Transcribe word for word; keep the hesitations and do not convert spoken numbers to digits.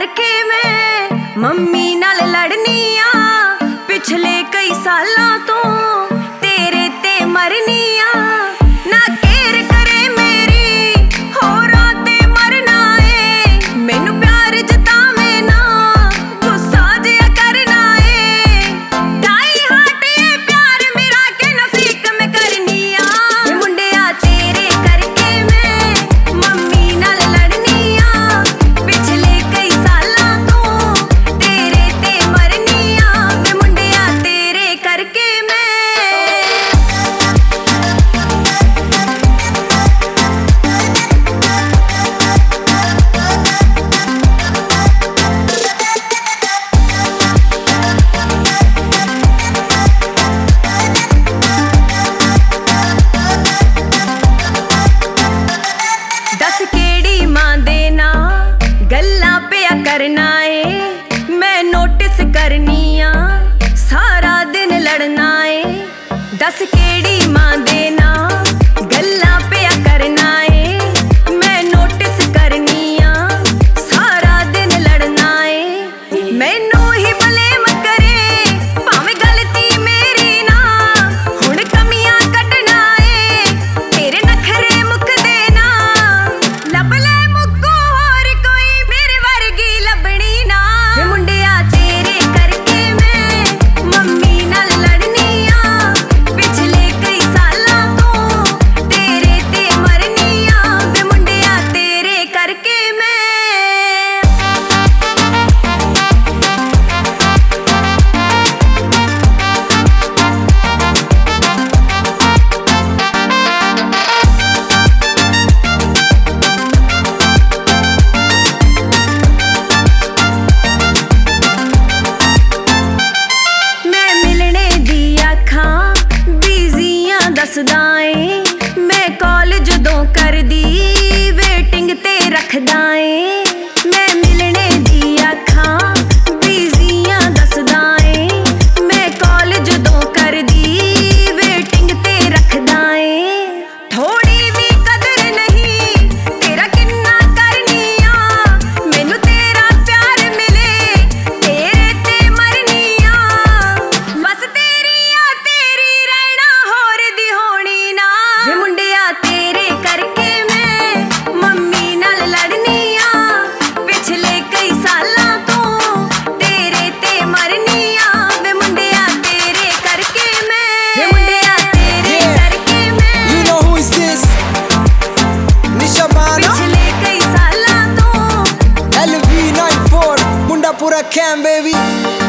करके मैं मम्मी नाल लड़नी आ। पिछले कई सालों तो तेरे ते मरनी आ। ना केयर करे मेरी होरां ते मरना ए। मैनू प्यार जतावे ना गुस्सा जिहा करना ए। ढाई हार्ट ए प्यार मेरा के नफीक मैं करनी आ। वे मुंडिया तेरे करके मैं मम्मी नाल लड़नी आ। पिछले कई सालों तो तेरे ते मरनी आ। वे मुंडिया तेरे करके मैं दस केड़ी मां दे ना गल्लां पिया करना ए। मैं नोटिस करनी आ सारा दिन लड़ना ए। दस केड़ी मां दे ना गल्लां पिया करना ए। मैं नोटिस करनी आ सारा दिन लड़ना ए। मैनू ही ब्लेम करे भावें गलती मेरी ना। हुण कमियां कड्ढना ए तेरे नखरे मुकदे ना। लब ले मुक्को होर कोई मेरे वर्गी लभनी ना। वे मुंडिया तेरे करके मैं मम्मी नाल लड़नी आ। पिछले कई सालों तो तेरे ते मरनी आ। वे मुंडिया तेरे करके मैं मैं मिलने दी आखां बिजियां दसदा ए। मैं कॉल जदों करदी वेटिंग ते रखदा ए। मैं मिलने दी आखां बिजियां दसदा ए। मैं कॉल जदों करदी वेटिंग ते रखदा ए। थोड़ी भी कदर नहीं तेरा किन्ना करनी आ। मैनू तेरा प्यार मिले तेरे ते मरनी आ। बस तेरी आ तेरी रहना होर दी होनी ना। वे मुंडिया तेरे करके मैं मम्मी नाल लड़नी आ। पिछले कई सालों तो तेरे ते मरनी आ। वे मुंडिया तेरे करके मैं वे मुंडिया तेरे करके मैं You know who is this? Nisha Bana, पिछले कई सालों तो L V ninety-four, Munda Pura Cam baby.